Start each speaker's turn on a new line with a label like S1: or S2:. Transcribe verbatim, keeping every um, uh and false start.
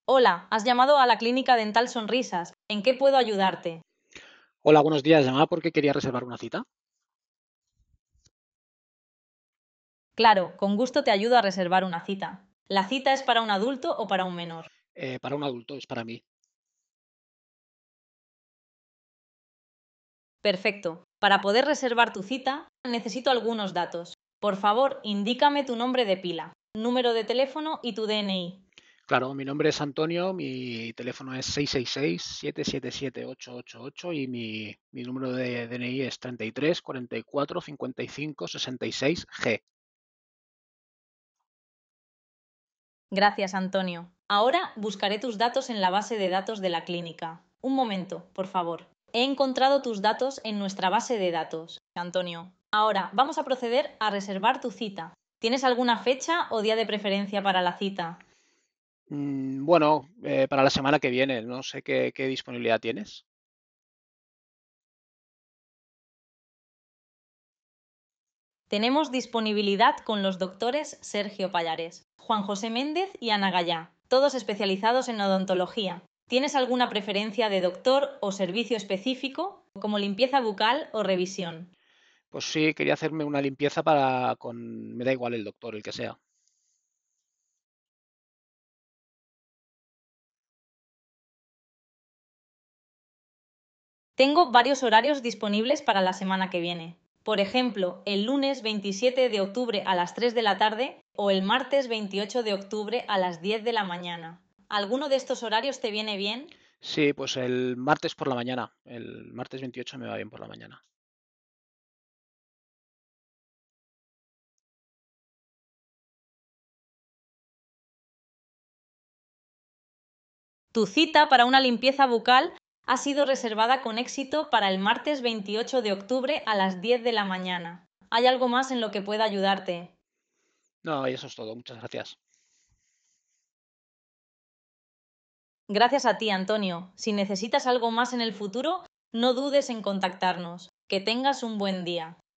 S1: Hola, has llamado a la Clínica Dental Sonrisas. ¿En qué puedo ayudarte?
S2: Hola, buenos días. Llamaba porque quería reservar una cita.
S1: Claro, con gusto te ayudo a reservar una cita. ¿La cita es para un adulto o para un menor?
S2: Eh, para un adulto, es para mí.
S1: Perfecto. Para poder reservar tu cita, necesito algunos datos. Por favor, indícame tu nombre de pila, número de teléfono y tu D N I.
S2: Claro, mi nombre es Antonio, mi teléfono es seis seis seis, siete siete siete, ocho ocho ocho y mi, mi número de D N I es treinta y tres, cuarenta y cuatro, cincuenta y cinco, sesenta y seis G.
S1: Gracias, Antonio. Ahora buscaré tus datos en la base de datos de la clínica. Un momento, por favor. He encontrado tus datos en nuestra base de datos, Antonio. Ahora, vamos a proceder a reservar tu cita. ¿Tienes alguna fecha o día de preferencia para la cita?
S2: Mm, bueno, eh, para la semana que viene, no sé qué, qué disponibilidad tienes.
S1: Tenemos disponibilidad con los doctores Sergio Pallares, Juan José Méndez y Ana Gallá, todos especializados en odontología. ¿Tienes alguna preferencia de doctor o servicio específico, como limpieza bucal o revisión?
S2: Pues sí, quería hacerme una limpieza para con... Me da igual el doctor, el que sea.
S1: Tengo varios horarios disponibles para la semana que viene. Por ejemplo, el lunes veintisiete de octubre a las tres de la tarde o el martes veintiocho de octubre a las diez de la mañana. ¿Alguno de estos horarios te viene bien?
S2: Sí, pues el martes por la mañana. El martes veintiocho me va bien por la mañana.
S1: Tu cita para una limpieza bucal ha sido reservada con éxito para el martes veintiocho de octubre a las diez de la mañana. ¿Hay algo más en lo que pueda ayudarte?
S2: No, y eso es todo. Muchas gracias.
S1: Gracias a ti, Antonio. Si necesitas algo más en el futuro, no dudes en contactarnos. Que tengas un buen día.